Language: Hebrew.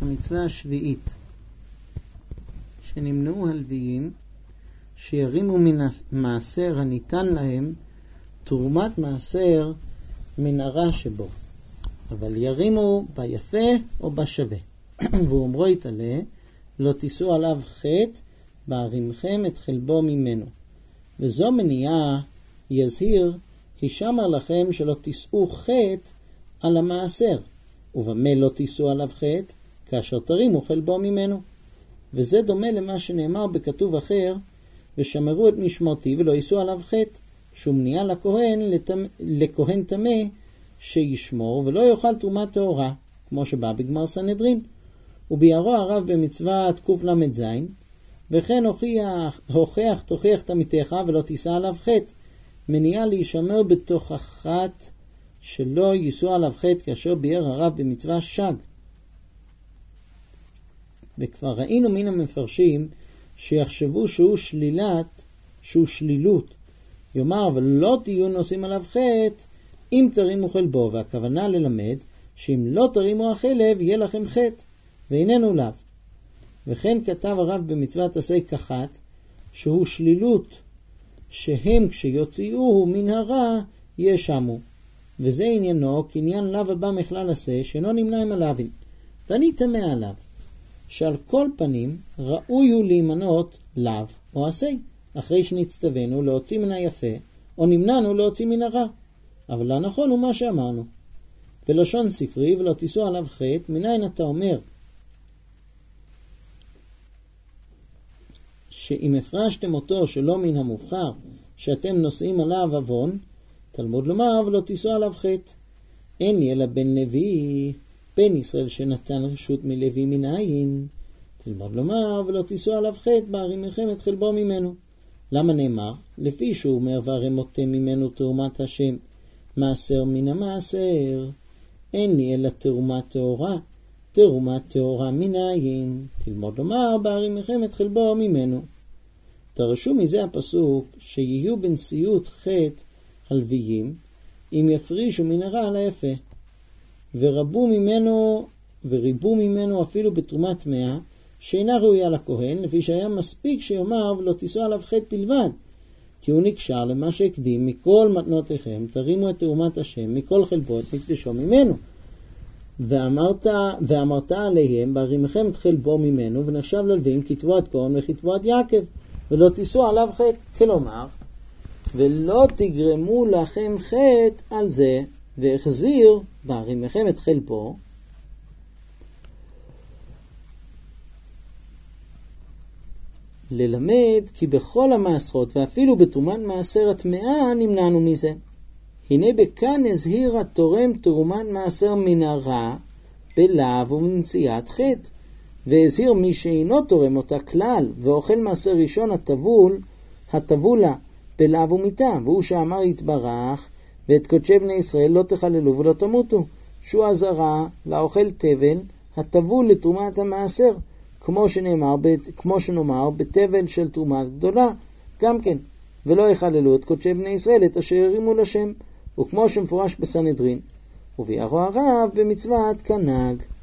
המצווה השביעית, שנמנעו הלוויים שירימו מן המעשר הניתן להם תרומת מעשר מן הרע שבו, אבל ירימו ביפה או בשווה. ואומרו יתעלה, לא תישאו עליו חטא, בערימכם את חלבו ממנו. וזו מניעה יזהיר, הישמר לכם שלא תישאו חטא על המעשר. ובמה לא תישאו עליו חטא? כאשר תרימו חלבו ממנו. וזה דומה למה שנאמר בכתוב אחר, ושמרו את נשמתי ולא יישאו עליו חטא, שהוא מניעה לכהן טמא שישמור ולא יאכל תרומה טהורה, כמו שבא בגמר סנהדרין. וביארו הרב במצוות קל"ז, וכן הוכח תוכיח תמיתך ולא תישא עליו חטא, מניעה להישמר בתוכחת שלא יישאו עליו חטא, כאשר ביאר הרב במצווה שג. וכבר ראינו מן המפרשים שיחשבו שהוא שלילות, יאמר ולא תהיו נושאים עליו חטא אם תרימו חלבו, והכוונה ללמד שאם לא תרימו החלב יהיה לכם חטא, ואיננו לאו. וכן כתב הרב במצוות עשה כחת, שהוא שלילות, שהם כשיוציאוהו מן הרע ישמו. וזה עניינו כעניין לאו הבא מכלל עשה, שאינו נמנע עם הלאווין. ואני תמה עליו, שעל כל פנים ראוי הוא להימנות לאו או עשה, אחרי שנצטווינו להוציא מן היפה, או נמנענו להוציא מן הרע. אבל הנכון הוא מה שאמרנו. ולשון ספרי ולא תישאו עליו חטא, מניין אתה אומר שאם הפרשתם אותו שלא מן המובחר, שאתם נושאים עליו עוון, תלמוד לומר ולא תישאו עליו חטא. אין לי אלא בן לוי, בן ישראל שנתן רשות מלוי מנין, תלמוד לומר ולא תישאו עליו חטא, בערימכם את חלבו ממנו. למה נאמר? לפי שהוא אומר והרימותם ממנו תרומת השם, מעשר מן המעשר. אין לי אלא תרומת טהורה, תרומת טהורה מנין, תלמוד לומר בערימכם את חלבו ממנו. תרשו מזה הפסוק שיהיו בנשיאות חטא הלוויים אם יפרישו מן הרע ליפה, וריבו ממנו אפילו בתרומת טמאה שאינה ראויה לכהן, לפי שהיה מספיק שיאמר ולא תישאו עליו חטא בלבד, כי הוא נקשר למה שהקדים מכל מתנותיכם תרימו את תרומת השם מכל חלבו את מקדשו ממנו. ואמרת עליהם בערימכם את חלבו ממנו, ונחשב ללווים כתבואת כהן וכתבואת יעקב, ולא תישאו עליו חטא. כלומר, ולא תגרמו לכם חטא על זה, והחזיר בערימכם את חלבו, ללמד כי בכל המעשרות ואפילו בתרומת מעשר הטמאה נמנענו מזה. הנה בכאן הזהיר התורם תרומת מעשר מן הרע בלאו ומנציאת חטא, והזהיר מי שאינו תורם אותה כלל ואוכל מעשר ראשון הטבולה בלאו ומיתה, והוא שאמר יתברך ואת קודשי בני ישראל לא תחללו ולא תמותו, שהוא הזרה לאוכל תבל הטבול לתרומת המעשר, כמו שנאמר בתבל של תרומה גדולה גם כן, ולא יחללו את קודשי בני ישראל את אשר ירימו לשם, וכמו שמפורש בסנהדרין. וביארו הרב במצוות כנ"ג.